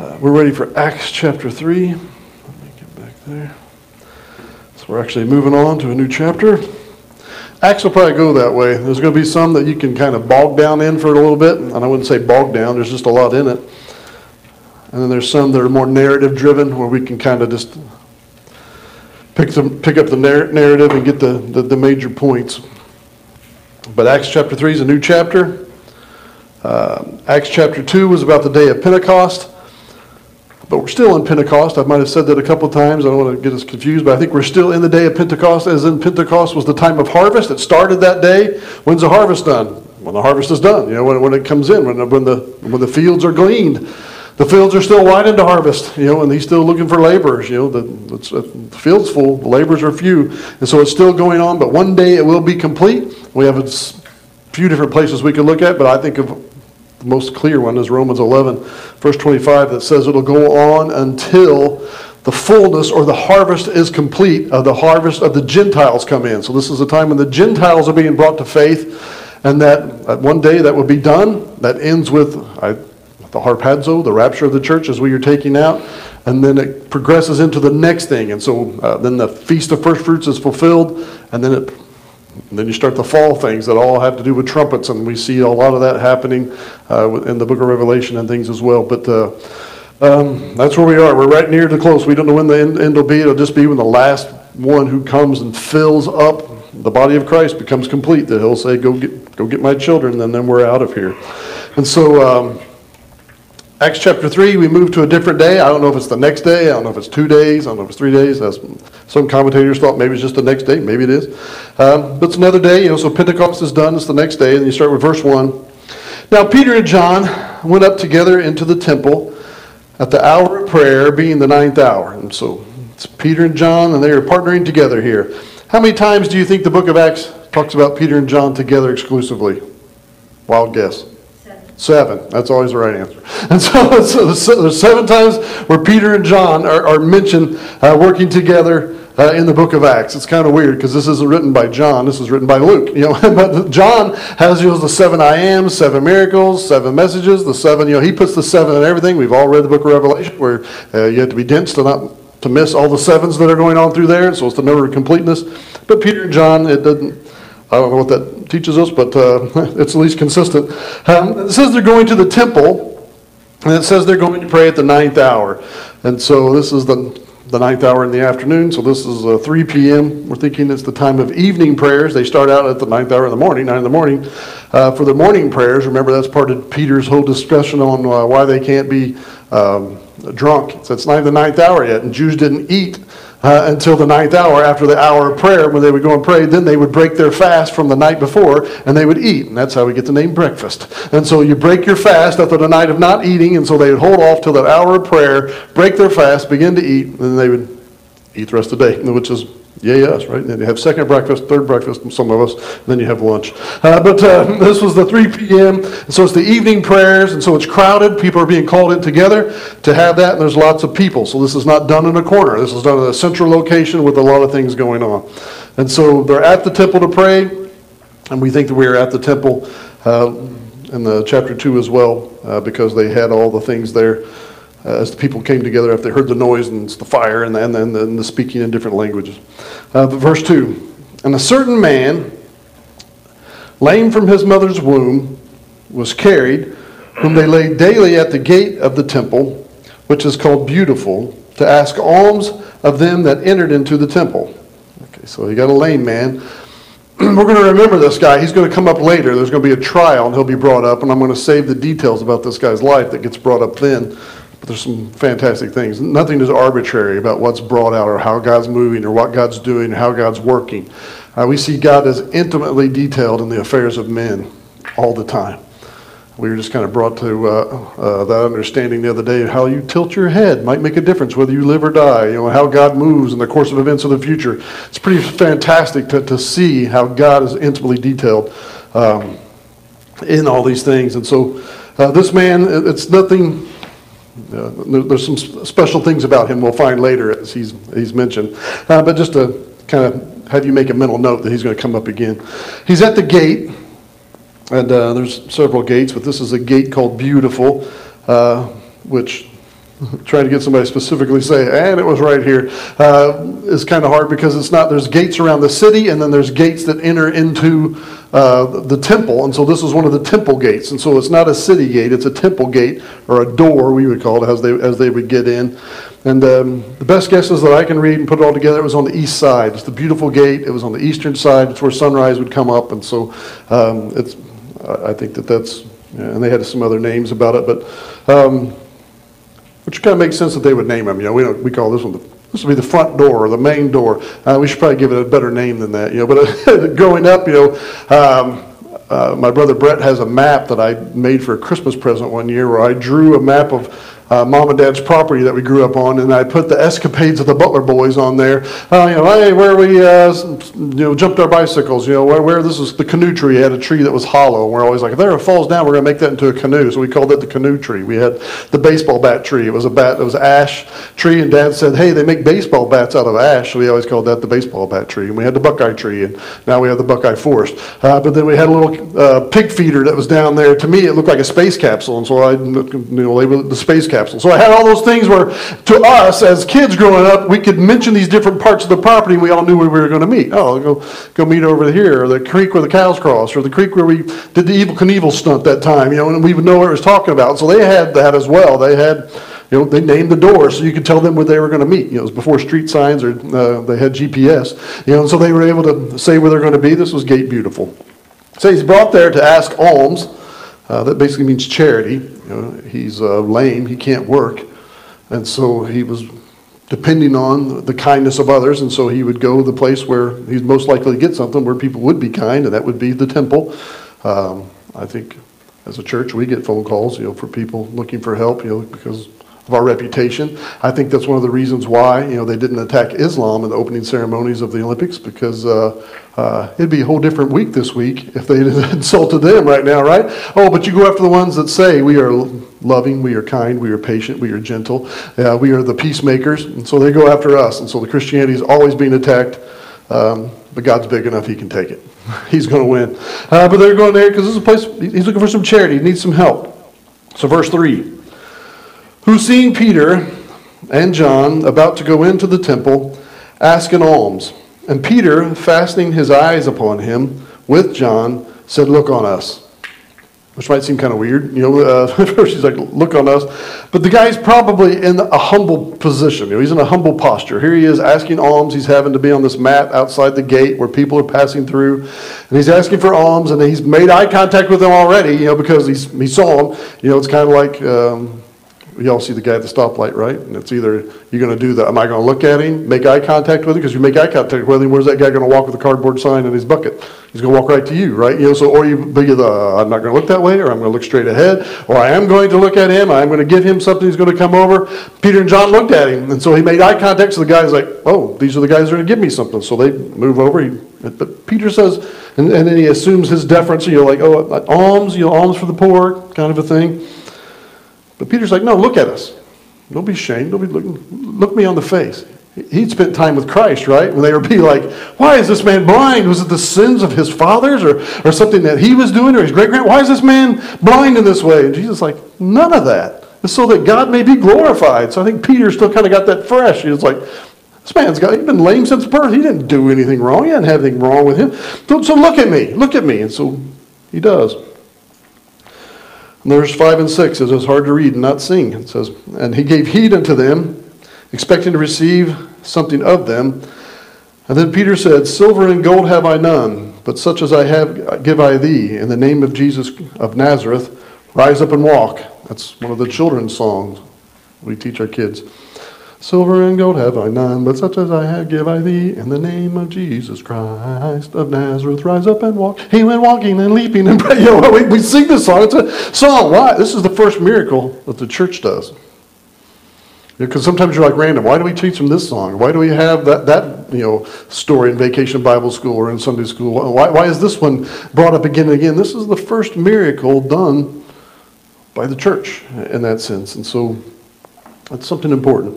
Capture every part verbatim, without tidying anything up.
Uh, we're ready for Acts chapter three. Let me get back there. So we're actually moving on to a new chapter. Acts will probably go that way. There's going to be some that you can kind of bog down in for a little bit. And I wouldn't say bog down. There's just a lot in it. And then there's some that are more narrative driven where we can kind of just pick, some, pick up the narr- narrative and get the, the, the major points. But Acts chapter three is a new chapter. Uh, Acts chapter two was about the day of Pentecost. But we're still in Pentecost. I might have said that a couple of times. I don't want to get us confused, but I think we're still in the day of Pentecost, as in Pentecost was the time of harvest. It started that day. When's the harvest done? When the harvest is done. You know, when, when it comes in, when, when the when the fields are gleaned. The fields are still wide into harvest, you know, and he's still looking for laborers. You know, the, it's, uh, the field's full, the laborers are few, and so it's still going on. But one day it will be complete. We have a few different places we could look at, but I think of the most clear one is Romans eleven, verse twenty-five, that says it'll go on until the fullness or the harvest is complete, of the harvest of the Gentiles come in. So this is a time when the Gentiles are being brought to faith, and that at one day that will be done. That ends with I, the harpazo, the rapture of the church, as we are taking out, and then it progresses into the next thing. And so uh, then the Feast of First Fruits is fulfilled, and then it And then you start the fall things that all have to do with trumpets, and we see a lot of that happening uh, in the book of Revelation and things as well. But uh, um, that's where we are. We're right near to close. We don't know when the end, end will be. It'll just be when the last one who comes and fills up the body of Christ becomes complete, that he'll say, go get go get my children, and then we're out of here. And so um, Acts chapter three, we move to a different day. I don't know if it's the next day. I don't know if it's two days. I don't know if it's three days. That's, some commentators thought maybe it's just the next day. Maybe it is. Um, but it's another day. You know, so Pentecost is done. It's the next day. And you start with verse one. Now Peter and John went up together into the temple at the hour of prayer, being the ninth hour. And so it's Peter and John, and they are partnering together here. How many times do you think the book of Acts talks about Peter and John together exclusively? Wild guess. Seven. That's always the right answer. And so, so there's seven times where Peter and John are, are mentioned uh, working together uh, in the book of Acts. It's kind of weird because this isn't written by John. This is written by Luke. You know, but John has you know, the seven I ams, seven miracles, seven messages. The seven. You know, he puts the seven in everything. We've all read the book of Revelation, where uh, you have to be dense to not to miss all the sevens that are going on through there. So it's the number of completeness. But Peter and John, it doesn't. I don't know what that teaches us, but uh, it's at least consistent. Um, it says they're going to the temple, and it says they're going to pray at the ninth hour. And so this is the, the ninth hour in the afternoon, so this is uh, three p.m. We're thinking it's the time of evening prayers. They start out at the ninth hour in the morning, nine in the morning. Uh, for the morning prayers, remember that's part of Peter's whole discussion on uh, why they can't be um, drunk. So it's not even the ninth hour yet, and Jews didn't eat Uh, until the ninth hour, after the hour of prayer, when they would go and pray. Then they would break their fast from the night before, and they would eat. And that's how we get the name breakfast. And so you break your fast after the night of not eating, and so they would hold off till that hour of prayer, break their fast, begin to eat, and then they would eat the rest of the day, which is yay us, right? And you have second breakfast, third breakfast, some of us, and then you have lunch. Uh, but uh, this was the three p.m., and so it's the evening prayers, and so it's crowded. People are being called in together to have that, and there's lots of people. So this is not done in a corner. This is done in a central location with a lot of things going on. And so they're at the temple to pray, and we think that we are at the temple uh, in the chapter two as well, uh, because they had all the things there. Uh, as the people came together after they heard the noise and the fire and, and, and, and the speaking in different languages. Uh, but verse two, and a certain man, lame from his mother's womb, was carried, whom they laid daily at the gate of the temple, which is called Beautiful, to ask alms of them that entered into the temple. Okay, so you got a lame man. We're going to remember this guy. He's going to come up later. There's going to be a trial, and he'll be brought up, and I'm going to save the details about this guy's life that gets brought up then. But there's some fantastic things. Nothing is arbitrary about what's brought out or how God's moving or what God's doing or how God's working. Uh, we see God as intimately detailed in the affairs of men all the time. We were just kind of brought to uh, uh, that understanding the other day. How you tilt your head might make a difference whether you live or die. You know, how God moves in the course of events of the future. It's pretty fantastic to, to see how God is intimately detailed um, in all these things. And so uh, this man, it's nothing... Uh, there's some special things about him we'll find later as he's he's mentioned. Uh, but just to kind of have you make a mental note that he's going to come up again. He's at the gate, and uh, there's several gates, but this is a gate called Beautiful, uh, which trying to get somebody to specifically say, and it was right here, uh, is kind of hard because it's not, there's gates around the city, and then there's gates that enter into uh, the temple, and so this is one of the temple gates, and so it's not a city gate, it's a temple gate, or a door, we would call it, as they, as they would get in. And um, the best guesses that I can read and put it all together, it was on the east side. It's the beautiful gate. It was on the eastern side. It's where sunrise would come up, and so um, it's, I think that that's, yeah, and they had some other names about it, but um, which kind of makes sense that they would name them. You know, we don't, we call this one the, this would be the front door or the main door. Uh, we should probably give it a better name than that. You know, but uh, growing up, you know, um, uh, my brother Brett has a map that I made for a Christmas present one year, where I drew a map of Uh, mom and dad's property that we grew up on, and I put the escapades of the Butler boys on there. Uh, you know, hey, where we uh, you know jumped our bicycles. You know, where, where this is the canoe tree. Had a tree that was hollow, and we're always like, if there it falls down, we're going to make that into a canoe. So we called it the canoe tree. We had the baseball bat tree. It was a bat. It was ash tree, and Dad said, hey, they make baseball bats out of ash. So we always called that the baseball bat tree. And we had the Buckeye tree, and now we have the Buckeye forest. Uh, but then we had a little uh, pig feeder that was down there. To me, it looked like a space capsule, and so I, you know, labeled it the space capsule. So I had all those things where, to us as kids growing up, we could mention these different parts of the property, and we all knew where we were going to meet. Oh, go go meet over here, or the creek where the cows cross, or the creek where we did the Evel Knievel stunt that time. You know, and we would know what it was talking about. So they had that as well. They had, you know, they named the door so you could tell them where they were going to meet. You know, it was before street signs, or uh, they had G P S. You know, and so they were able to say where they're going to be. This was Gate Beautiful. So he's brought there to ask alms. Uh, that basically means charity. You know, he's uh, lame, he can't work, and so he was depending on the kindness of others, and so he would go to the place where he's most likely to get something, where people would be kind, and that would be the temple. Um, I think as a church we get phone calls, you know, for people looking for help, you know, because of our reputation. I think that's one of the reasons why, you know, they didn't attack Islam in the opening ceremonies of the Olympics, because uh, uh, it'd be a whole different week this week if they had insulted them right now, right? Oh, but you go after the ones that say we are loving, we are kind, we are patient, we are gentle, uh, we are the peacemakers, and so they go after us. And so the Christianity is always being attacked, um, but God's big enough, he can take it. He's going to win. Uh, but they're going there because this is a place, he's looking for some charity, he needs some help. So verse three. Who, seeing Peter and John about to go into the temple, asked an alms. And Peter, fastening his eyes upon him with John, said, look on us. Which might seem kind of weird. You know, uh, first he's like, look on us. But the guy's probably in a humble position. You know, he's in a humble posture. Here he is asking alms. He's having to be on this mat outside the gate where people are passing through. And he's asking for alms, and he's made eye contact with them already, you know, because he's, he saw him. You know, it's kind of like... Um, you all see the guy at the stoplight, right? And it's either you're going to do the, am I going to look at him, make eye contact with him? Because you make eye contact with him, where's that guy going to walk with a cardboard sign in his bucket? He's going to walk right to you, right? You know, so or you be the, I'm not going to look that way, or I'm going to look straight ahead, or I am going to look at him, I'm going to give him something, he's going to come over. Peter and John looked at him, and so he made eye contact, so the guy's like, oh, these are the guys that are going to give me something. So they move over, he, but Peter says, and, and then he assumes his deference, you know, like, oh, alms, you know, alms for the poor, kind of a thing. But Peter's like, no, look at us. Don't be ashamed. Don't be looking. Look me on the face. He'd spent time with Christ, right? When they would be like, why is this man blind? Was it the sins of his fathers or, or something that he was doing or his great-grand? Why is this man blind in this way? And Jesus is like, none of that. It's so that God may be glorified. So I think Peter still kind of got that fresh. He was like, this man's got, he's been lame since birth. He didn't do anything wrong. He didn't have anything wrong with him. So, so look at me. Look at me. And so he does. Verse five and six is it's hard to read and not sing. It says, and he gave heed unto them, expecting to receive something of them. And then Peter said, silver and gold have I none, but such as I have give I thee. In the name of Jesus of Nazareth, rise up and walk. That's one of the children's songs we teach our kids. Silver and gold have I none, but such as I have give I thee. In the name of Jesus Christ of Nazareth, rise up and walk. He went walking and leaping and praying. You know, we, we sing this song. It's a song. Why? This is the first miracle that the church does. Because sometimes you're like, random, why do we teach them this song? Why do we have that, that you know, story in Vacation Bible School or in Sunday school? Why, why is this one brought up again and again? This is the first miracle done by the church in that sense. And so that's something important.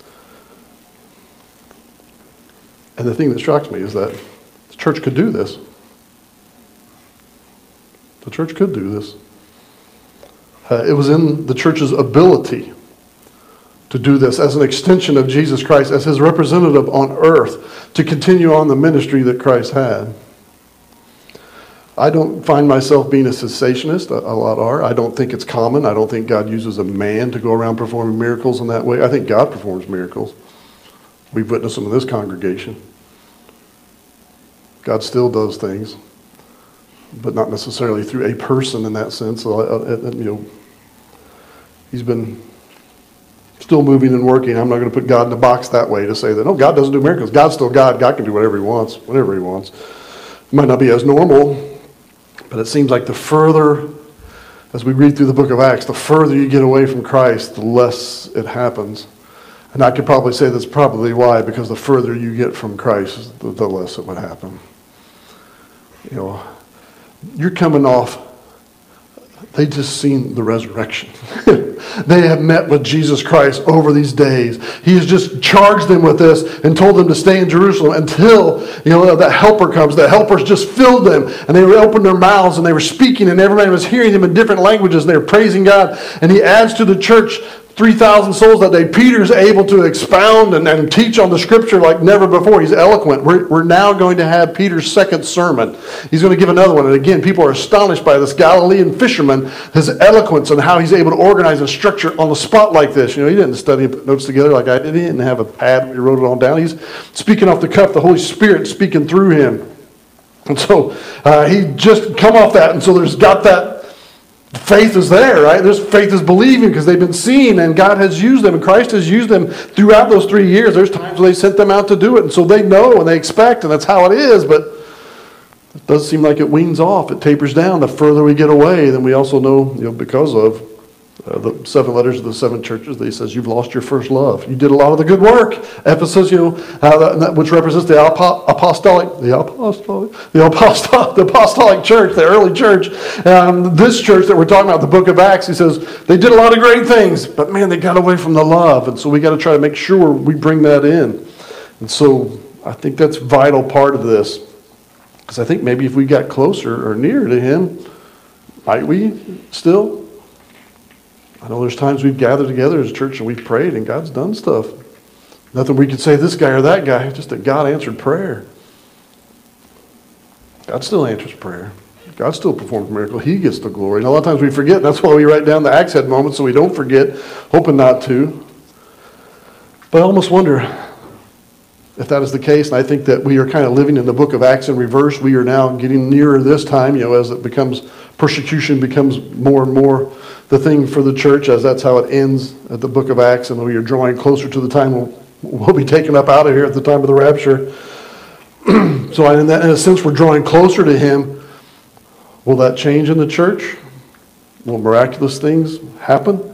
And the thing that shocks me is that the church could do this. The church could do this. Uh, it was in the church's ability to do this as an extension of Jesus Christ, as his representative on earth, to continue on the ministry that Christ had. I don't find myself being a cessationist. A lot are. I don't think it's common. I don't think God uses a man to go around performing miracles in that way. I think God performs miracles. We've witnessed them in this congregation. God still does things, but not necessarily through a person in that sense. So, uh, you know, he's been still moving and working. I'm not going to put God in a box that way to say that, no, God doesn't do miracles. God's still God. God can do whatever he wants, whatever he wants. It might not be as normal, but it seems like the further, as we read through the book of Acts, the further you get away from Christ, the less it happens. And I could probably say that's probably why, because the further you get from Christ, the, the less it would happen. You know, you're coming off, they just seen the resurrection. They have met with Jesus Christ over these days. He has just charged them with this and told them to stay in Jerusalem until, you know, that helper comes. The helpers just filled them, and they opened their mouths and they were speaking, and everybody was hearing them in different languages, and they were praising God. And he adds to the church three thousand souls that day. Peter's able to expound and, and teach on the scripture like never before. He's eloquent. We're, we're now going to have Peter's second sermon. He's going to give another one. And again, people are astonished by this Galilean fisherman, his eloquence and how he's able to organize and structure on the spot like this. You know, he didn't study notes together like I did. He didn't have a pad where he wrote it all down. He's speaking off the cuff, the Holy Spirit speaking through him. And so uh, he just come off that. And so there's got that faith is there, right? There's faith is believing because they've been seen, and God has used them, and Christ has used them throughout those three years. There's times where they sent them out to do it, and so they know and they expect, and that's how it is, but it does seem like it weans off. It tapers down the further we get away. Then we also know, you know, because of uh, the seven letters of the seven churches, that he says, you've lost your first love. You did a lot of the good work. Ephesus, you know, uh, that, which represents the apo- apostolic, the apostolic, the apostolic, the apostolic church, the early church. Um, this church that we're talking about, the book of Acts, he says, they did a lot of great things, but man, they got away from the love. And so we got to try to make sure we bring that in. And so I think that's a vital part of this. Because I think maybe if we got closer or nearer to him, might we still? I know there's times we've gathered together as a church and we've prayed and God's done stuff. Nothing we could say this guy or that guy, just that God answered prayer. God still answers prayer. God still performs miracles. He gets the glory. And a lot of times we forget. That's why we write down the axe head moments so we don't forget, hoping not to. But I almost wonder if that is the case, and I think that we are kind of living in the book of Acts in reverse. We are now getting nearer this time, you know, as it becomes, persecution becomes more and more the thing for the church, as that's how it ends at the book of Acts, and we are drawing closer to the time we'll, we'll be taken up out of here at the time of the rapture. So in, that, in a sense, we're drawing closer to him. Will that change in the church? Will miraculous things happen?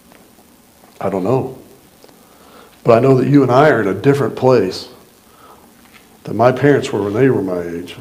I don't know. But I know that you and I are in a different place than my parents were when they were my age.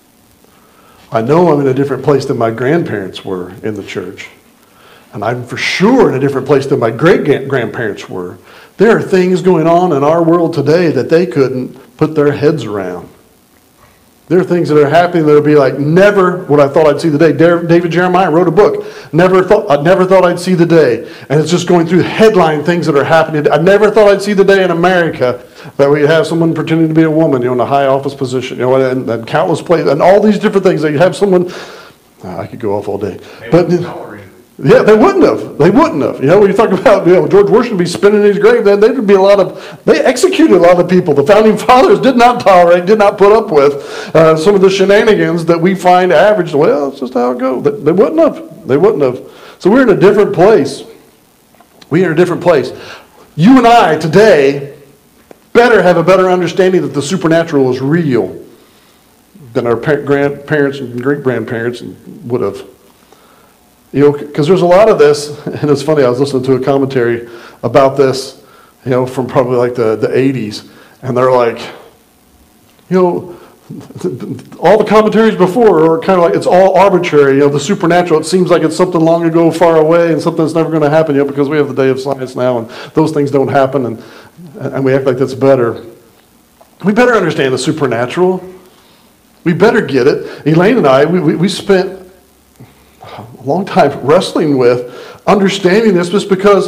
I know I'm in a different place than my grandparents were in the church. And I'm for sure in a different place than my great-grandparents were. There are things going on in our world today that they couldn't put their heads around. There are things that are happening that will be like, never would I thought I'd see the day. David Jeremiah wrote a book. Never thought, I never thought I'd see the day. And it's just going through headline things that are happening. I never thought I'd see the day in America that we have someone pretending to be a woman, you know, in a high office position, you know, and, and countless places, and all these different things that you have someone. Oh, I could go off all day. They but yeah, they wouldn't have. They wouldn't have. You know, when you talk about, you know, George Washington be spinning his grave, then there would be a lot of, they executed a lot of people. The founding fathers did not tolerate, did not put up with uh, some of the shenanigans that we find average. Well, that's just how it goes. They, they wouldn't have. They wouldn't have. So we're in a different place. We're in a different place. You and I today better have a better understanding that the supernatural is real than our grandparents and great-grandparents would have. You know, because there's a lot of this, and it's funny, I was listening to a commentary about this, you know, from probably like the, the eighties, and they're like, you know, all the commentaries before are kind of like, it's all arbitrary, you know, the supernatural, it seems like it's something long ago, far away, and something that's never going to happen, you know, because we have the day of science now, and those things don't happen, and, and we act like that's better. We better understand the supernatural. We better get it. Elaine and I, we, we, we spent a long time wrestling with understanding this, just because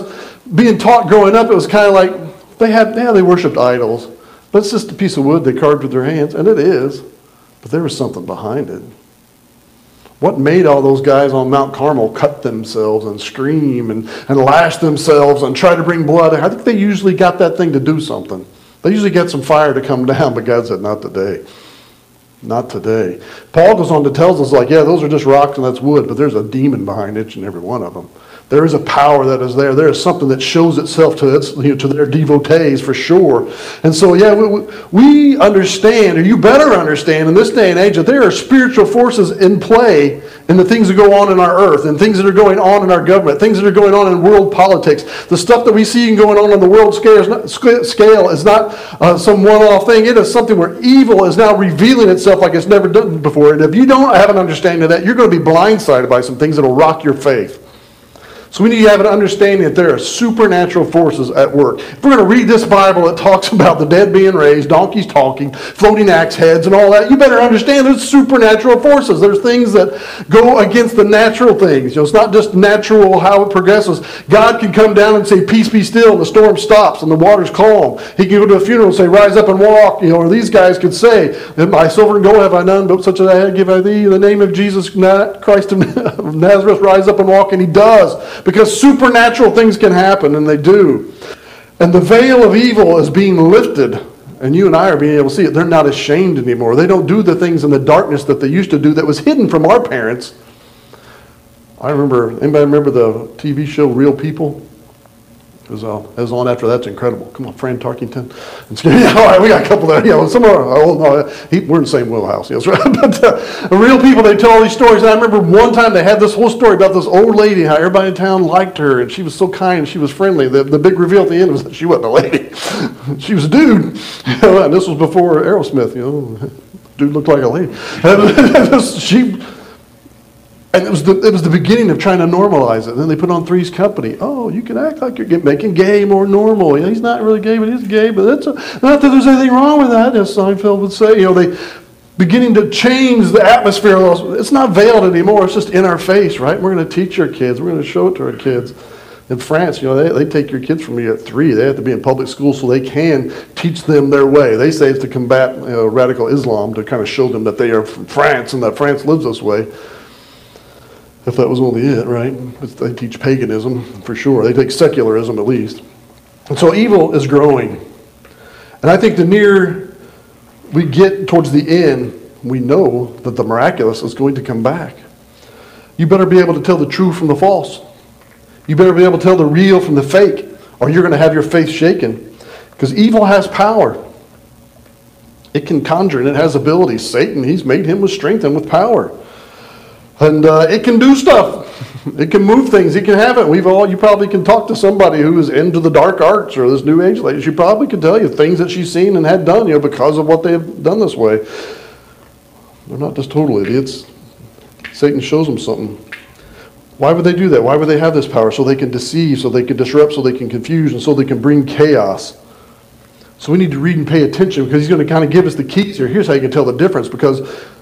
being taught growing up, it was kind of like they had, yeah, they worshipped idols. But it's just a piece of wood they carved with their hands, and it is. But there was something behind it. What made all those guys on Mount Carmel cut themselves and scream and, and lash themselves and try to bring blood? I think they usually got that thing to do something. They usually get some fire to come down, but God said, not today. Not today. Paul goes on to tell us, like, yeah, those are just rocks and that's wood, but there's a demon behind each and every one of them. There is a power that is there. There is something that shows itself to its, you know, to their devotees for sure. And so, yeah, we, we understand, or you better understand in this day and age, that there are spiritual forces in play in the things that go on in our earth, and things that are going on in our government, things that are going on in world politics. The stuff that we see going on on the world scale is not, scale is not uh, some one-off thing. It is something where evil is now revealing itself like it's never done before. And if you don't have an understanding of that, you're going to be blindsided by some things that will rock your faith. So we need to have an understanding that there are supernatural forces at work. If we're going to read this Bible, it talks about the dead being raised, donkeys talking, floating axe heads, and all that. You better understand there's supernatural forces. There's things that go against the natural things. You know, it's not just natural how it progresses. God can come down and say, peace be still, and the storm stops, and the water's calm. He can go to a funeral and say, rise up and walk. You know, or these guys could say, my silver and gold have I none, but such as I have give I thee. In the name of Jesus Christ of Nazareth, rise up and walk. And he does. Because supernatural things can happen, and they do. And the veil of evil is being lifted, and you and I are being able to see it. They're not ashamed anymore. They don't do the things in the darkness that they used to do that was hidden from our parents. I remember, anybody remember the T V show Real People? It was, uh, it was on after That's Incredible. Come on, Fran Tarkington. Yeah, all right, we got a couple there. You know, some are, oh, no, he, we're in the same wheelhouse. Yes, right. But uh, Real People, they tell all these stories. And I remember one time they had this whole story about this old lady, how everybody in town liked her, and she was so kind, and she was friendly. The, the big reveal at the end was that she wasn't a lady. She was a dude. You know, and this was before Aerosmith. You know, dude looked like a lady. And she... And it was the it was the beginning of trying to normalize it. And then they put on Three's Company. Oh, you can act like you're get, making gay more normal. You know, he's not really gay, but he's gay. But that's a, not that there's anything wrong with that, as Seinfeld would say. You know, they beginning to change the atmosphere. It's not veiled anymore. It's just in our face, right? We're going to teach our kids. We're going to show it to our kids. In France, you know, they, they take your kids from you at three. They have to be in public school so they can teach them their way. They say it's to combat, you know, radical Islam, to kind of show them that they are from France and that France lives this way. If that was only it, right? They teach paganism, for sure. They take secularism, at least. And so evil is growing. And I think the nearer we get towards the end, we know that the miraculous is going to come back. You better be able to tell the true from the false. You better be able to tell the real from the fake, or you're going to have your faith shaken. Because evil has power. It can conjure, and it has abilities. Satan, he's made him with strength and with power. And uh, it can do stuff. It can move things. It can have it. We've all, you probably can talk to somebody who is into the dark arts or this new age lady. She probably can tell you things that she's seen and had done, you know, because of what they've done this way. They're not just total idiots. Satan shows them something. Why would they do that? Why would they have this power? So they can deceive, so they can disrupt, so they can confuse, and so they can bring chaos. So we need to read and pay attention, because he's going to kind of give us the keys here. Here's how you can tell the difference, because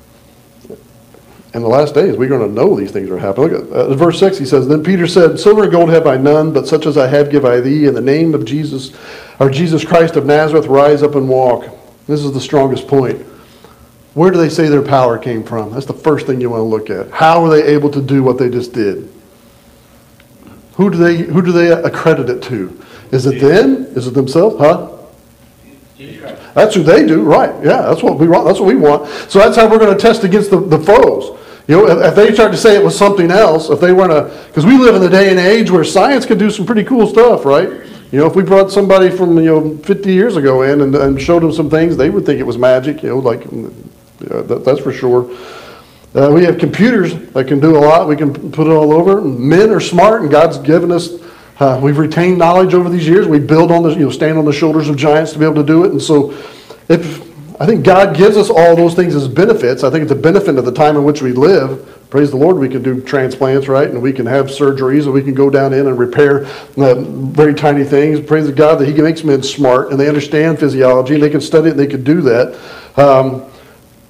in the last days, we're going to know these things are happening. Look at uh, verse six. He says, Then Peter said, Silver and gold have I none, but such as I have give I thee. In the name of Jesus, or Jesus Christ of Nazareth, rise up and walk. This is the strongest point. Where do they say their power came from? That's the first thing you want to look at. How were they able to do what they just did? Who do they who do they accredit it to? Is it them? Is it themselves? Huh? That's who they do, right? Yeah, that's what we want. That's what we want. So that's how we're going to test against the, the foes. You know, if, if they start to say it was something else, if they weren't a, because we live in the day and age where science can do some pretty cool stuff, right? You know, if we brought somebody from, you know, fifty years ago in and, and showed them some things, they would think it was magic, you know, like, yeah, that, that's for sure. Uh, we have computers that can do a lot. We can put it all over. Men are smart, and God's given us, uh, we've retained knowledge over these years. We build on the, you know, stand on the shoulders of giants to be able to do it. And so if, I think God gives us all those things as benefits. I think it's a benefit of the time in which we live. Praise the Lord, we can do transplants, right? And we can have surgeries, and we can go down in and repair uh, very tiny things. Praise God that he makes men smart, and they understand physiology, and they can study it, and they can do that. Um,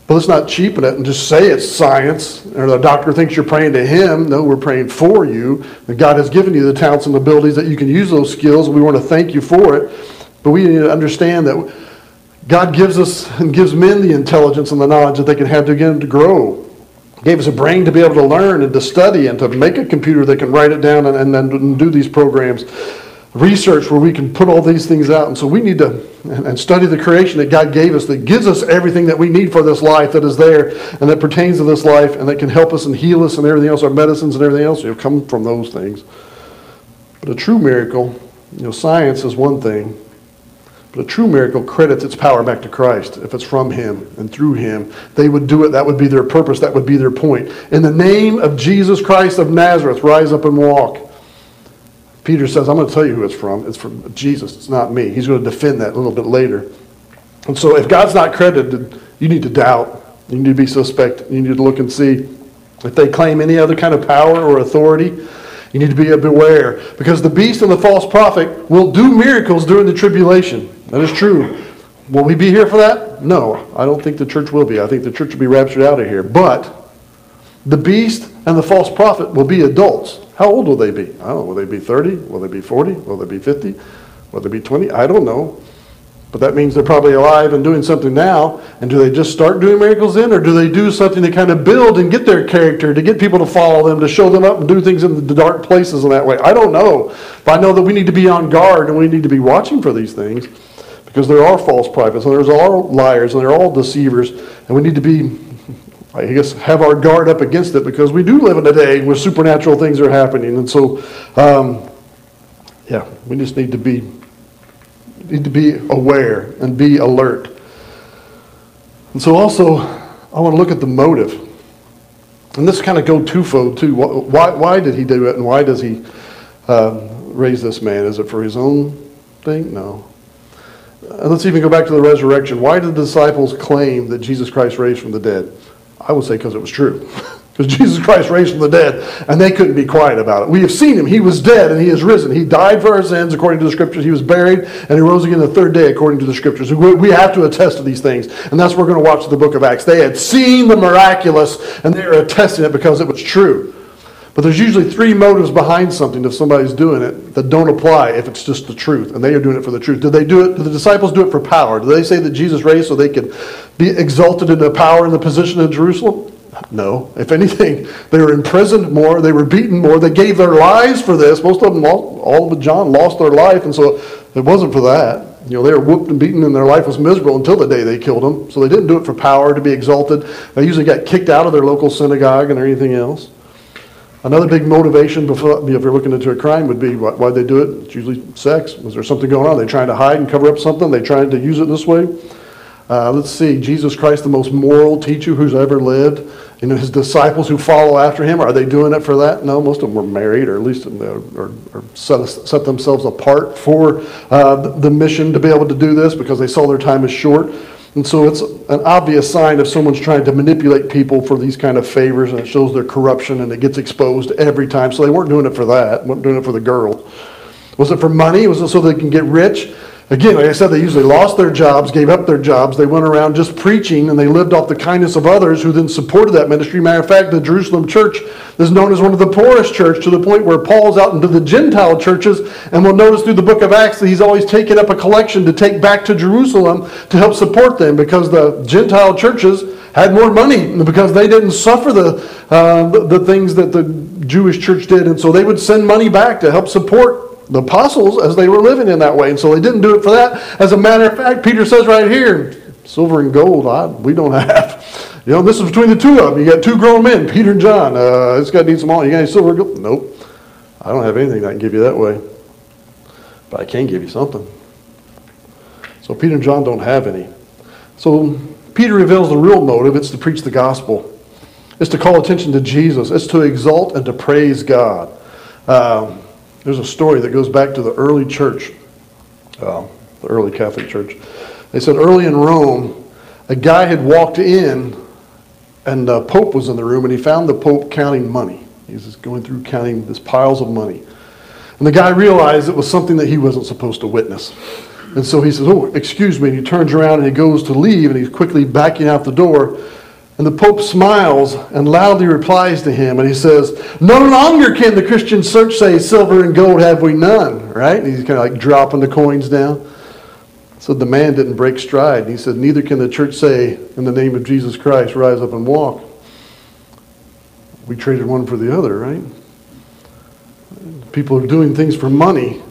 But let's not cheapen it and just say it's science, or the doctor thinks you're praying to him. No, we're praying for you. And God has given you the talents and abilities that you can use those skills, and we want to thank you for it. But we need to understand that God gives us and gives men the intelligence and the knowledge that they can have to get them to grow. He gave us a brain to be able to learn and to study and to make a computer that can write it down and, and, and do these programs. Research where we can put all these things out. And so we need to and study the creation that God gave us that gives us everything that we need for this life that is there and that pertains to this life and that can help us and heal us and everything else, our medicines and everything else, you know, come from those things. But a true miracle, you know, science is one thing, but a true miracle credits its power back to Christ. If it's from him and through him, they would do it. That would be their purpose. That would be their point. In the name of Jesus Christ of Nazareth, rise up and walk. Peter says, I'm going to tell you who it's from. It's from Jesus. It's not me. He's going to defend that a little bit later. And so if God's not credited, you need to doubt. You need to be suspect. You need to look and see. If they claim any other kind of power or authority, you need to be beware. Because the beast and the false prophet will do miracles during the tribulation. That is true. Will we be here for that? No. I don't think the church will be. I think the church will be raptured out of here. But the beast and the false prophet will be adults. How old will they be? I don't know. Will they be thirty? Will they be forty? Will they be fifty? Will they be twenty? I don't know. But that means they're probably alive and doing something now. And do they just start doing miracles then? Or do they do something to kind of build and get their character, to get people to follow them, to show them up and do things in the dark places in that way? I don't know. But I know that we need to be on guard and we need to be watching for these things. Because there are false prophets and there's all liars and they're all deceivers. And we need to be, I guess, have our guard up against it, because we do live in a day where supernatural things are happening. And so, um, yeah, we just need to be need to be aware and be alert. And so also, I want to look at the motive. And this kind of go twofold too. Why, why did he do it, and why does he uh, raise this man? Is it for his own thing? No. And let's even go back to the resurrection. Why did the disciples claim that Jesus Christ raised from the dead? I would say because it was true. Because Jesus Christ raised from the dead, and they couldn't be quiet about it. We have seen him. He was dead, and he is risen. He died for our sins, according to the Scriptures. He was buried, and he rose again the third day, according to the Scriptures. We have to attest to these things, and that's what we're going to watch the book of Acts. They had seen the miraculous, and they are attesting it because it was true. But there's usually three motives behind something if somebody's doing it that don't apply if it's just the truth, and they are doing it for the truth. Did they do it? Did the disciples do it for power? Did they say that Jesus raised so they could be exalted in the power and the position in Jerusalem? No. If anything, they were imprisoned more, they were beaten more, they gave their lives for this. Most of them, all, all but John, lost their life, and so it wasn't for that. You know, they were whooped and beaten, and their life was miserable until the day they killed them. So they didn't do it for power, to be exalted. They usually got kicked out of their local synagogue and anything else. Another big motivation, before, if you're looking into a crime, would be why, why'd they do it? It's usually sex. Was there something going on? Are they trying to hide and cover up something? Are they trying to use it this way? Uh, let's see, Jesus Christ, the most moral teacher who's ever lived. You know, his disciples who follow after him, are they doing it for that? No, most of them were married, or at least or, or, or set, set themselves apart for uh, the, the mission to be able to do this because they saw their time as short. And so it's an obvious sign if someone's trying to manipulate people for these kind of favors, and it shows their corruption, and it gets exposed every time. So they weren't doing it for that, weren't doing it for the girl. Was it for money? Was it so they can get rich? Again, like I said, they usually lost their jobs, gave up their jobs. They went around just preaching, and they lived off the kindness of others who then supported that ministry. Matter of fact, the Jerusalem church is known as one of the poorest churches, to the point where Paul's out into the Gentile churches, and we'll notice through the book of Acts that he's always taken up a collection to take back to Jerusalem to help support them, because the Gentile churches had more money because they didn't suffer the, uh, the, the things that the Jewish church did, and so they would send money back to help support the apostles as they were living in that way. And so they didn't do it for that. As a matter of fact, Peter says right here, silver and gold I, we don't have. You know, this is between the two of them. You got two grown men, Peter and John. Uh, this guy needs some all. You got any silver and gold? Nope. I don't have anything that I can give you that way. But I can give you something. So Peter and John don't have any. So Peter reveals the real motive. It's to preach the gospel. It's to call attention to Jesus. It's to exalt and to praise God. Um, There's a story that goes back to the early church, uh, the early Catholic Church. They said early in Rome, a guy had walked in, and the Pope was in the room, and he found the Pope counting money. He was just going through counting these piles of money. And the guy realized it was something that he wasn't supposed to witness. And so he says, oh, excuse me, and he turns around and he goes to leave, and he's quickly backing out the door. And the Pope smiles and loudly replies to him, and he says, "No longer can the Christian church say, 'Silver and gold have we none,'" right? And he's kind of like dropping the coins down. So the man didn't break stride. And he said, "Neither can the church say, 'In the name of Jesus Christ, rise up and walk.'" We traded one for the other, right? People are doing things for money,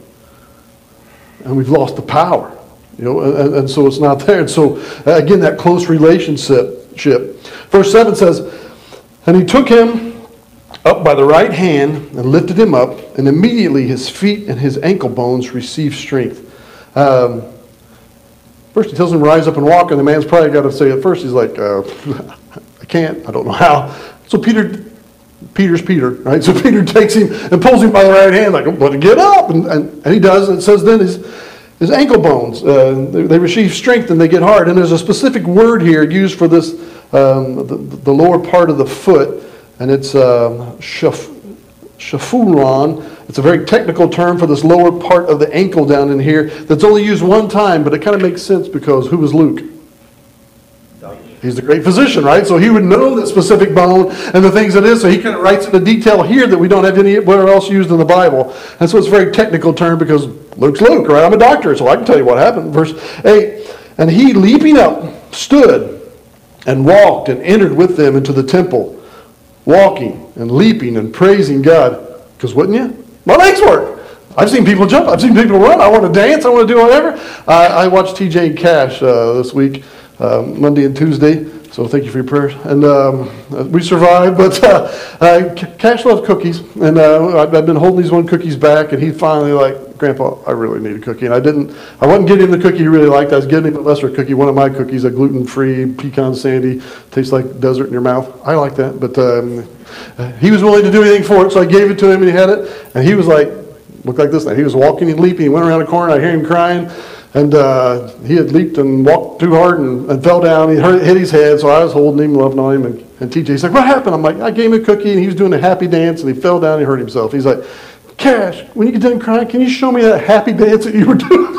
and we've lost the power. You know, and, and so it's not there. And so, again, that close relationship. Verse seven says, "And he took him up by the right hand and lifted him up, and immediately his feet and his ankle bones received strength." Um, first he tells him, "Rise up and walk," and the man's probably got to say at first, he's like, uh, "I can't, I don't know how." So Peter, Peter's Peter, right? So Peter takes him and pulls him by the right hand, like, "But get up," and, and, and he does, and it says then his His ankle bones, uh, they, they receive strength and they get hard. And there's a specific word here used for this, um, the, the lower part of the foot, and it's um, shaf, shafuron. It's a very technical term for this lower part of the ankle down in here that's only used one time, but it kind of makes sense because who was Luke? He's the great physician, right? So he would know that specific bone and the things it is. So he kind of writes into detail here that we don't have anywhere else used in the Bible. And so it's a very technical term because Luke's Luke, right? I'm a doctor, so I can tell you what happened. Verse eight, "And he, leaping up, stood and walked and entered with them into the temple, walking and leaping and praising God." Because wouldn't you? My legs work. I've seen people jump. I've seen people run. I want to dance. I want to do whatever. Uh, I watched T J and Cash uh, this week. Um, Monday and Tuesday, so thank you for your prayers. And um, we survived, but uh, uh, Cash loves cookies, and uh, I've been holding these one cookies back, and he finally like, "Grandpa, I really need a cookie." And I didn't, I wasn't getting him the cookie he really liked. I was getting him a lesser cookie, one of my cookies, a gluten-free pecan sandy, tastes like desert in your mouth. I like that, but um, he was willing to do anything for it, so I gave it to him, and he had it, and he was like, looked like this now. He was walking and leaping. He went around the corner. I hear him crying. And uh, he had leaped and walked too hard and, and fell down. He hurt, hit his head, so I was holding him, loving on him. And, and T J's like, "What happened?" I'm like, "I gave him a cookie, and he was doing a happy dance, and he fell down and he hurt himself." He's like, "Cash, when you get done crying, can you show me that happy dance that you were doing?"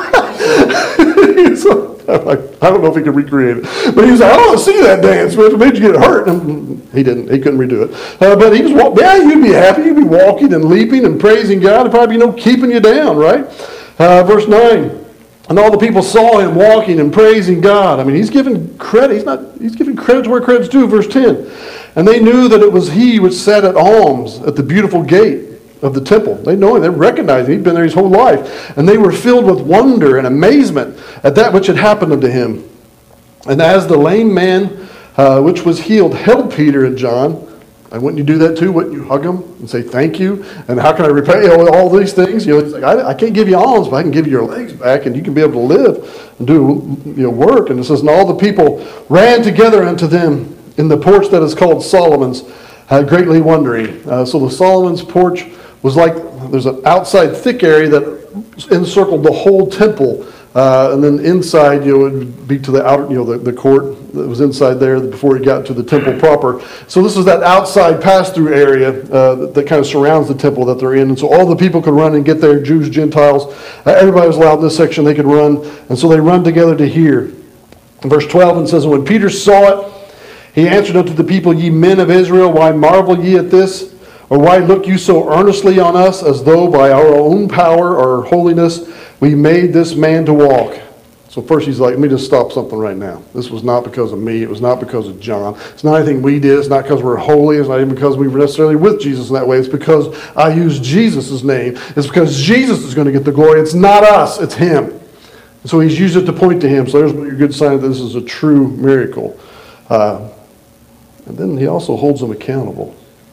So, I'm like, I don't know if he could recreate it. But he was like, "I want to see that dance, but it made you get hurt." And he didn't. He couldn't redo it. Uh, but he was walking. Yeah, you'd be happy. You'd be walking and leaping and praising God. There'd probably be no keeping you down, right? Uh, verse nine. "And all the people saw him walking and praising God." I mean, he's giving credit. He's not. He's giving credit where credit's due. Verse ten. "And they knew that it was he which sat at alms at the beautiful gate of the temple." They know him. They recognize him. He'd been there his whole life. "And they were filled with wonder and amazement at that which had happened unto him. And as the lame man uh, which was healed held Peter and John," and wouldn't you do that too? Wouldn't you hug them and say thank you? And how can I repay you? All these things. You know, it's like, I, I can't give you alms, but I can give you your legs back, and you can be able to live and do, you know, work. And it says, "And all the people ran together unto them in the porch that is called Solomon's, uh, greatly wondering." Uh, so the Solomon's porch was like, there's an outside thick area that encircled the whole temple. Uh, and then inside, you know, it would be to the outer, you know, the, the court that was inside there before you got to the temple proper. So this is that outside pass-through area uh, that, that kind of surrounds the temple that they're in. And so all the people could run and get there, Jews, Gentiles. Uh, everybody was allowed in this section. They could run. And so they run together to hear. In verse twelve, it says, "And when Peter saw it, he answered unto the people, Ye men of Israel, why marvel ye at this? Or why look you so earnestly on us, as though by our own power or holiness we made this man to walk?" So first he's like, let me just stop something right now. This was not because of me. It was not because of John. It's not anything we did. It's not because we're holy. It's not even because we were necessarily with Jesus in that way. It's because I used Jesus' name. It's because Jesus is going to get the glory. It's not us. It's him. And so he's used it to point to him. So there's your good sign that this is a true miracle. Uh, and then he also holds them accountable.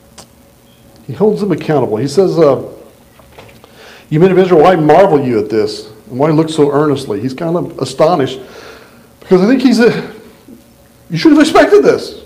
He holds them accountable. He says, uh, "You men of Israel, why marvel you at this? And why look so earnestly?" He's kind of astonished because I think he's a, you should have expected this.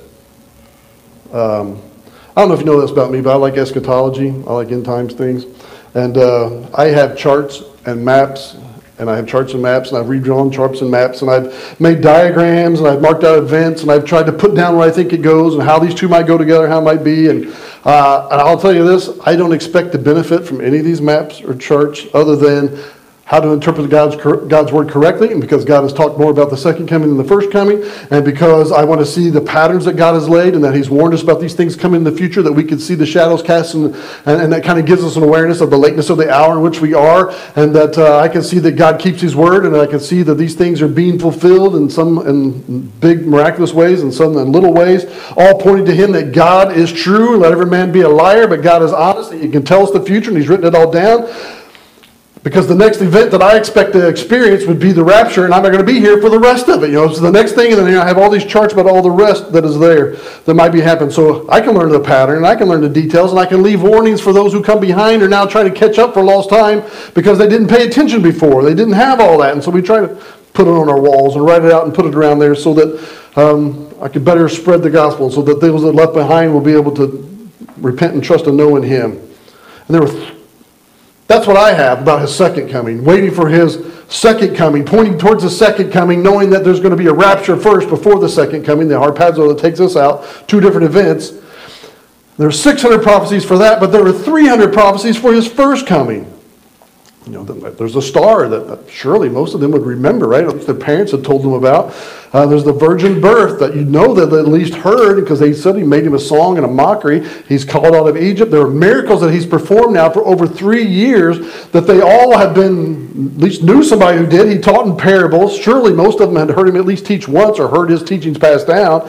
Um, I don't know if you know this about me, but I like eschatology. I like end times things. And uh, I have charts and maps, and I have charts and maps, and I've redrawn charts and maps, and I've made diagrams, and I've marked out events, and I've tried to put down where I think it goes and how these two might go together, how it might be. And, uh, and I'll tell you this, I don't expect to benefit from any of these maps or charts other than how to interpret God's, God's word correctly, and because God has talked more about the second coming than the first coming, and because I want to see the patterns that God has laid and that he's warned us about these things coming in the future, that we can see the shadows cast, and, and, and that kind of gives us an awareness of the lateness of the hour in which we are, and that uh, I can see that God keeps his word, and I can see that these things are being fulfilled in some in big miraculous ways and some in little ways, all pointing to him that God is true. Let every man be a liar, but God is honest, and he can tell us the future, and he's written it all down. Because the next event that I expect to experience would be the rapture, and I'm not going to be here for the rest of it. You know, so the next thing, and then you know, I have all these charts about all the rest that is there that might be happening. So I can learn the pattern, and I can learn the details, and I can leave warnings for those who come behind or now trying to catch up for lost time because they didn't pay attention before. They didn't have all that, and so we try to put it on our walls and write it out and put it around there so that um, I can better spread the gospel, so that those that are left behind will be able to repent and trust and know in him. And there were. That's what I have about his second coming, waiting for his second coming, pointing towards the second coming, knowing that there's going to be a rapture first before the second coming, the harpazo that takes us out, two different events. There are six hundred prophecies for that, but there are three hundred prophecies for his first coming. You know, there's a star that surely most of them would remember, right? At least their parents had told them about. Uh, there's the virgin birth that you know that they at least heard, because they said he made him a song and a mockery. He's called out of Egypt. There are miracles that he's performed now for over three years that they all have been, at least knew somebody who did. He taught in parables. Surely most of them had heard him at least teach once or heard his teachings passed down.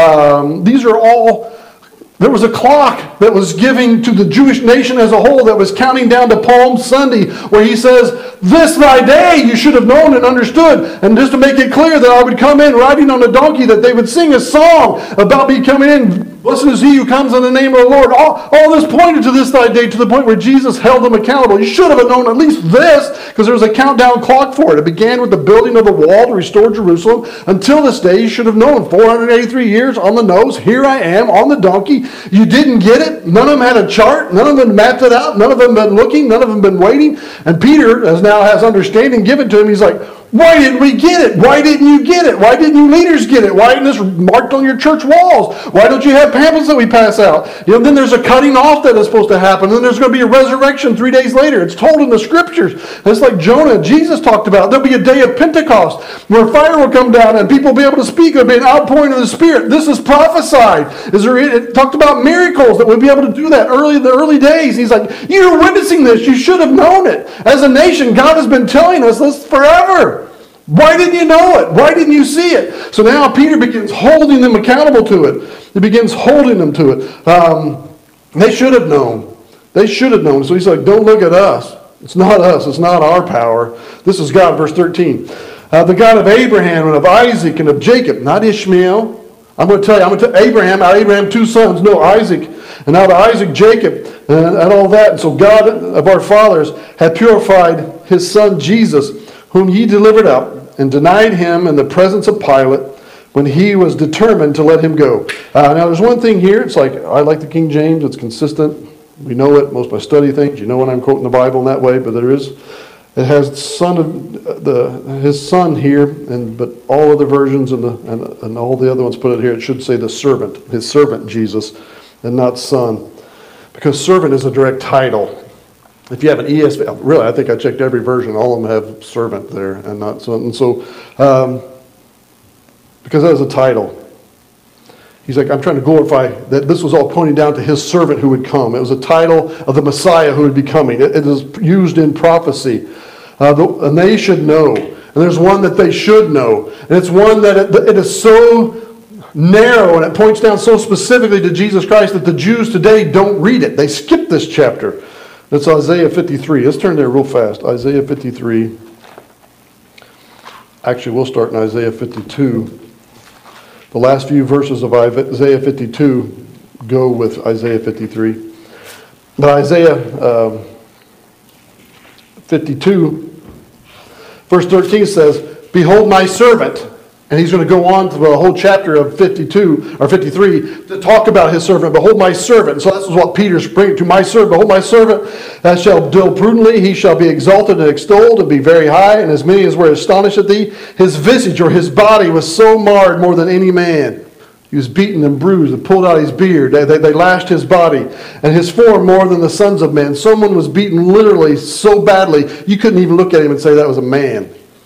Um, these are all... There was a clock that was giving to the Jewish nation as a whole that was counting down to Palm Sunday, where he says, this thy day you should have known and understood. And just to make it clear that I would come in riding on a donkey, that they would sing a song about me coming in. Blessed is he who comes in the name of the Lord. All, all this pointed to this thy day, to the point where Jesus held them accountable. You should have known at least this, because there was a countdown clock for it. It began with the building of the wall to restore Jerusalem. Until this day, you should have known. four hundred eighty-three years on the nose. Here I am on the donkey. You didn't get it. None of them had a chart. None of them mapped it out. None of them been looking. None of them been waiting. And Peter, as now has understanding given to him, he's like, why didn't we get it? Why didn't you get it? Why didn't you leaders get it? Why isn't this marked on your church walls? Why don't you have pamphlets that we pass out? You know, then there's a cutting off that is supposed to happen. Then there's going to be a resurrection three days later. It's told in the scriptures. And it's like Jonah, Jesus talked about. There'll be a day of Pentecost where fire will come down and people will be able to speak. There'll be an outpouring of the Spirit. This is prophesied. Is there, it talked about miracles that we'll be able to do that early in the early days. He's like, you're witnessing this. You should have known it. As a nation, God has been telling us this forever. Why didn't you know it? Why didn't you see it? So now Peter begins holding them accountable to it. He begins holding them to it. Um, they should have known. They should have known. So he's like, don't look at us. It's not us. It's not our power. This is God, verse thirteen. Uh, the God of Abraham and of Isaac and of Jacob, not Ishmael. I'm going to tell you, I'm going to tell Abraham, out of Abraham two sons, no, Isaac. And out of Isaac, Jacob, and, and all that. And so God of our fathers had purified his son Jesus, whom ye delivered up, and denied him in the presence of Pilate, when he was determined to let him go. Uh, now, there's one thing here. It's like, I like the King James. It's consistent. We know it. Most of my study things, you know when I'm quoting the Bible in that way, but there is, it has son of the his son here, and but all other versions and, the, and, and all the other ones put it here. It should say the servant, his servant Jesus, and not son. Because servant is a direct title. If you have an E S V, really, I think I checked every version. All of them have servant there and not son. And so, um, because that is a title. He's like, I'm trying to glorify that this was all pointing down to his servant who would come. It was a title of the Messiah who would be coming. It, it is used in prophecy. Uh, the, and they should know. And there's one that they should know. And it's one that it, it is so narrow and it points down so specifically to Jesus Christ that the Jews today don't read it. They skip this chapter. That's Isaiah fifty-three. Let's turn there real fast. Isaiah fifty-three. Actually, we'll start in Isaiah fifty-two. The last few verses of Isaiah fifty-two go with Isaiah fifty-three. But Isaiah um, fifty-two, verse thirteen says, behold my servant. And he's going to go on to the whole chapter of fifty-two or fifty-three to talk about his servant. Behold my servant. So this is what Peter's bringing to my servant. Behold my servant that shall deal prudently. He shall be exalted and extolled and be very high. And as many as were astonished at thee, his visage or his body was so marred more than any man. He was beaten and bruised and pulled out his beard. They, they, they lashed his body and his form more than the sons of men. Someone was beaten literally so badly you couldn't even look at him and say that was a man.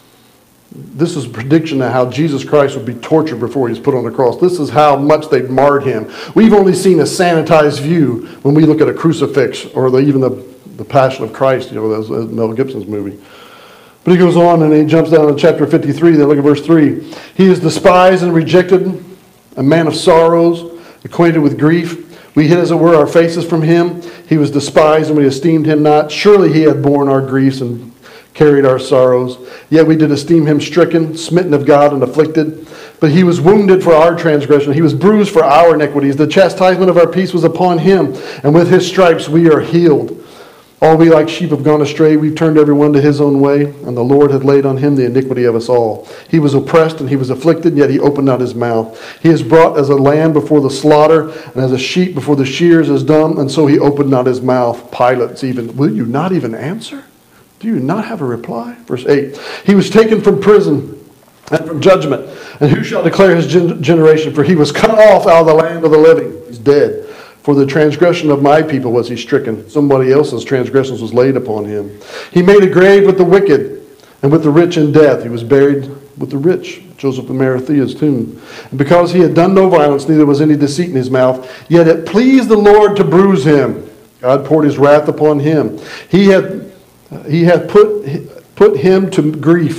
This is a prediction of how Jesus Christ would be tortured before he was put on the cross. This is how much they marred him. We've only seen a sanitized view when we look at a crucifix or the, even the, the Passion of Christ, you know, that's Mel Gibson's movie. But he goes on and he jumps down to chapter fifty-three. Then look at verse three. He is despised and rejected, a man of sorrows, acquainted with grief. We hid, as it were, our faces from him. He was despised, and we esteemed him not. Surely he had borne our griefs and carried our sorrows. Yet we did esteem him stricken, smitten of God, and afflicted. But he was wounded for our transgression. He was bruised for our iniquities. The chastisement of our peace was upon him, and with his stripes we are healed. All we like sheep have gone astray. We've turned everyone to his own way, and the Lord hath laid on him the iniquity of us all. He was oppressed and he was afflicted, yet he opened not his mouth. He is brought as a lamb before the slaughter, and as a sheep before the shears is dumb, and so he opened not his mouth. Pilate's even, will you not even answer? Do you not have a reply? Verse eight. He was taken from prison and from judgment, and who shall declare his gen- generation? For he was cut off out of the land of the living. He's dead. For the transgression of my people was he stricken. Somebody else's transgressions was laid upon him. He made a grave with the wicked and with the rich in death. He was buried with the rich, Joseph of Arimathea's tomb. And because he had done no violence, neither was any deceit in his mouth, yet it pleased the Lord to bruise him. God poured his wrath upon him. He had, he had put, put him to grief.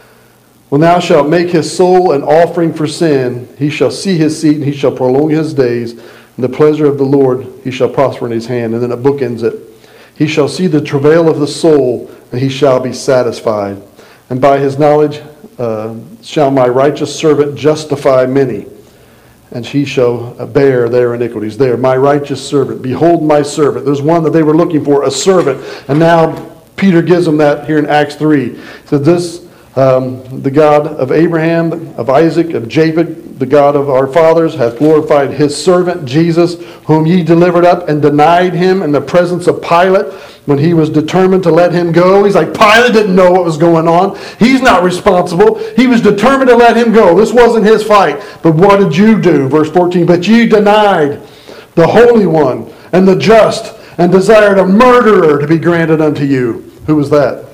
When thou shalt make his soul an offering for sin, he shall see his seed, and he shall prolong his days. In the pleasure of the Lord he shall prosper in his hand. And then it bookends it. He shall see the travail of the soul, and he shall be satisfied. And by his knowledge uh, shall my righteous servant justify many, and he shall bear their iniquities. There, my righteous servant. Behold my servant. There's one that they were looking for, a servant. And now Peter gives them that here in Acts three. So this, um, the God of Abraham, of Isaac, of Jacob, the God of our fathers, hath glorified his servant Jesus, whom ye delivered up and denied him in the presence of Pilate when he was determined to let him go. He's like, Pilate didn't know what was going on. He's not responsible. He was determined to let him go. This wasn't his fight. But what did you do? Verse fourteen, but ye denied the Holy One and the just, and desired a murderer to be granted unto you. Who was that?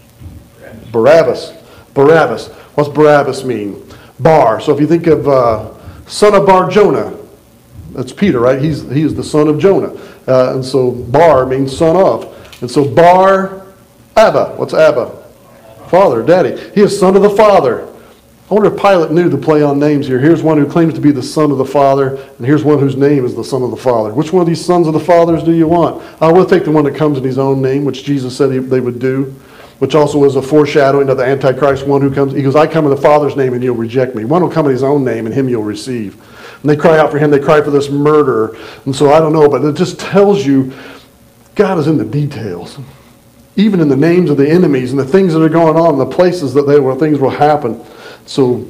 Barabbas. Barabbas. What's Barabbas mean? Bar. So if you think of uh, son of Bar Jonah, that's Peter, right? He's he is the son of Jonah. Uh, and so Bar means son of. And so Bar Abba. What's Abba? Father, daddy. He is son of the Father. I wonder if Pilate knew the play on names here. Here's one who claims to be the son of the Father, and here's one whose name is the son of the Father. Which one of these sons of the Fathers do you want? I will take the one that comes in his own name, which Jesus said he, they would do, which also is a foreshadowing of the Antichrist, one who comes. He goes, I come in the Father's name and you'll reject me. One will come in his own name and him you'll receive. And they cry out for him. They cry for this murderer. And so I don't know, but it just tells you God is in the details. Even in the names of the enemies and the things that are going on, the places that they where things will happen. So,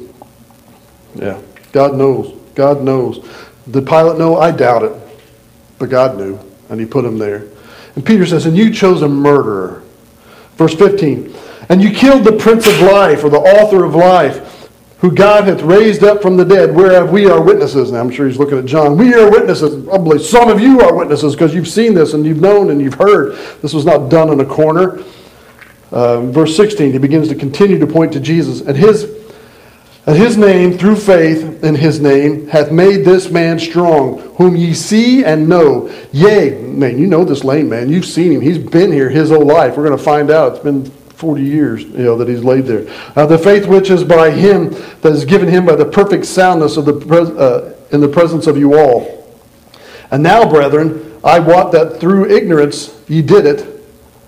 yeah, God knows. God knows. Did Pilate know? I doubt it. But God knew, and he put him there. And Peter says, and you chose a murderer. Verse fifteen, and you killed the Prince of Life, or the author of life, who God hath raised up from the dead, whereof we are witnesses. Now I'm sure he's looking at John. We are witnesses. Probably some of you are witnesses because you've seen this and you've known and you've heard. This was not done in a corner. Uh, verse sixteen, he begins to continue to point to Jesus. And his, and his name, through faith in his name, hath made this man strong, whom ye see and know. Yea, man, you know this lame man. You've seen him. He's been here his whole life. We're going to find out. It's been forty years, you know, that he's laid there. Uh, the faith which is by him, that is given him by the perfect soundness of the pres- uh, in the presence of you all. And now, brethren, I wot that through ignorance ye did it,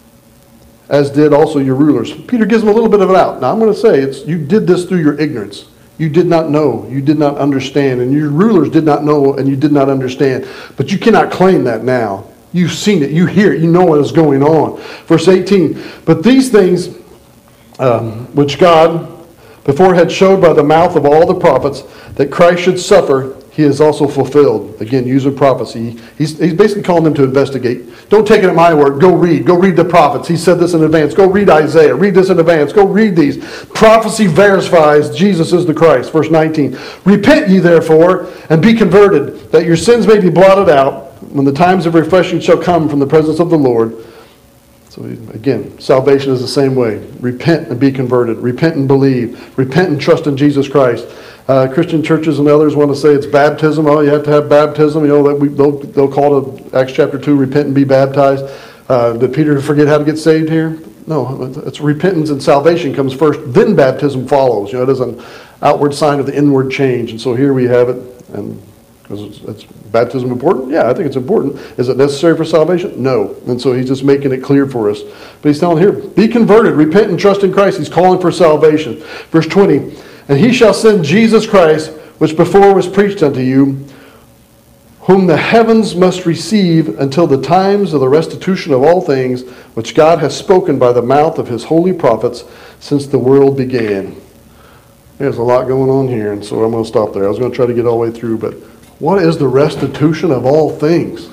as did also your rulers. Peter gives him a little bit of it out. Now I'm going to say, it's you did this through your ignorance. You did not know, you did not understand, and your rulers did not know, and you did not understand. But you cannot claim that now. You've seen it, you hear it, you know what is going on. Verse eighteen, but these things um, which God before had showed by the mouth of all the prophets that Christ should suffer, he has also fulfilled. Again, use of prophecy. He's, he's basically calling them to investigate. Don't take it at my word. Go read. Go read the prophets. He said this in advance. Go read Isaiah. Read this in advance. Go read these. Prophecy verifies Jesus is the Christ. Verse nineteen. Repent ye therefore, and be converted, that your sins may be blotted out, when the times of refreshing shall come from the presence of the Lord. So again, salvation is the same way. Repent and be converted. Repent and believe. Repent and trust in Jesus Christ. Uh, Christian churches and others want to say it's baptism. Oh, you have to have baptism. You know, that we, they'll, they'll call it Acts chapter two, repent and be baptized. Uh, did Peter forget how to get saved here? No, it's repentance and salvation comes first, then baptism follows. You know, it is an outward sign of the inward change. And so here we have it. And because it's, it's baptism important? Yeah, I think it's important. Is it necessary for salvation? No. And so he's just making it clear for us. But he's telling here, be converted, repent and trust in Christ. He's calling for salvation. Verse twenty. And he shall send Jesus Christ, which before was preached unto you, whom the heavens must receive until the times of the restitution of all things, which God has spoken by the mouth of his holy prophets since the world began. There's a lot going on here, and so I'm going to stop there. I was going to try to get all the way through, but what is the restitution of all things?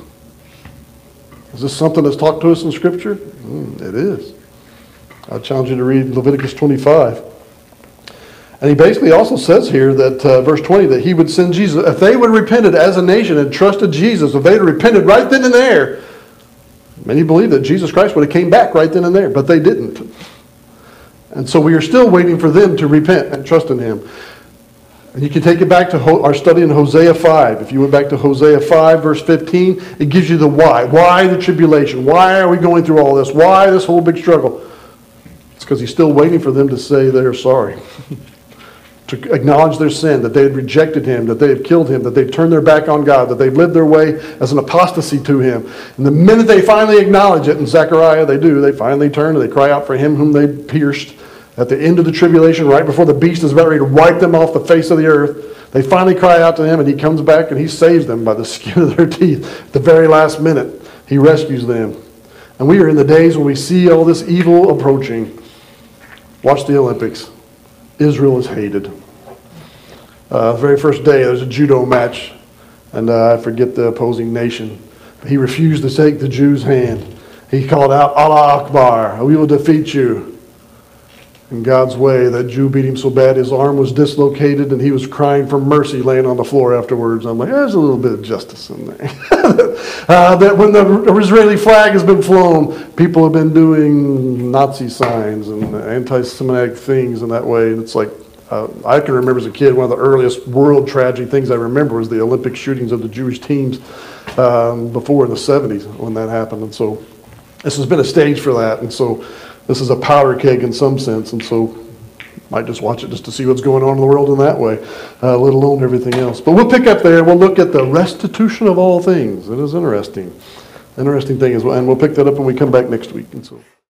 Is this something that's talked to us in Scripture? Mm, it is. I challenge you to read Leviticus twenty-five. And he basically also says here that, uh, verse twenty, that he would send Jesus. If they would have repented as a nation and trusted Jesus, if they had repented right then and there, many believe that Jesus Christ would have came back right then and there, but they didn't. And so we are still waiting for them to repent and trust in him. And you can take it back to Ho- our study in Hosea five. If you went back to Hosea five, verse fifteen, it gives you the why. Why the tribulation? Why are we going through all this? Why this whole big struggle? It's because he's still waiting for them to say they're sorry. To acknowledge their sin, that they had rejected him, that they had killed him, that they've turned their back on God, that they've lived their way as an apostasy to him. And the minute they finally acknowledge it, in Zechariah they do, they finally turn and they cry out for him whom they pierced. At the end of the tribulation, right before the beast is about ready to wipe them off the face of the earth, they finally cry out to him and he comes back and he saves them by the skin of their teeth. At the very last minute, he rescues them. And we are in the days when we see all this evil approaching. Watch the Olympics. Israel is hated. Uh, the very first day, there's a judo match, and uh, I forget the opposing nation. He refused to take the Jews' hand. He called out, Allah Akbar, we will defeat you. In God's way, that Jew beat him so bad his arm was dislocated, and he was crying for mercy laying on the floor afterwards. I'm like, there's a little bit of justice in there. uh, that when the Israeli flag has been flown, people have been doing Nazi signs and anti-Semitic things in that way. And it's like, uh, I can remember as a kid, one of the earliest world tragic things I remember was the Olympic shootings of the Jewish teams um, before in the seventies when that happened. And so this has been a stage for that. And so this is a powder keg in some sense. And so might just watch it just to see what's going on in the world in that way, uh, let alone everything else. But we'll pick up there. We'll look at the restitution of all things. It is interesting. Interesting thing as well. And we'll pick that up when we come back next week. And so.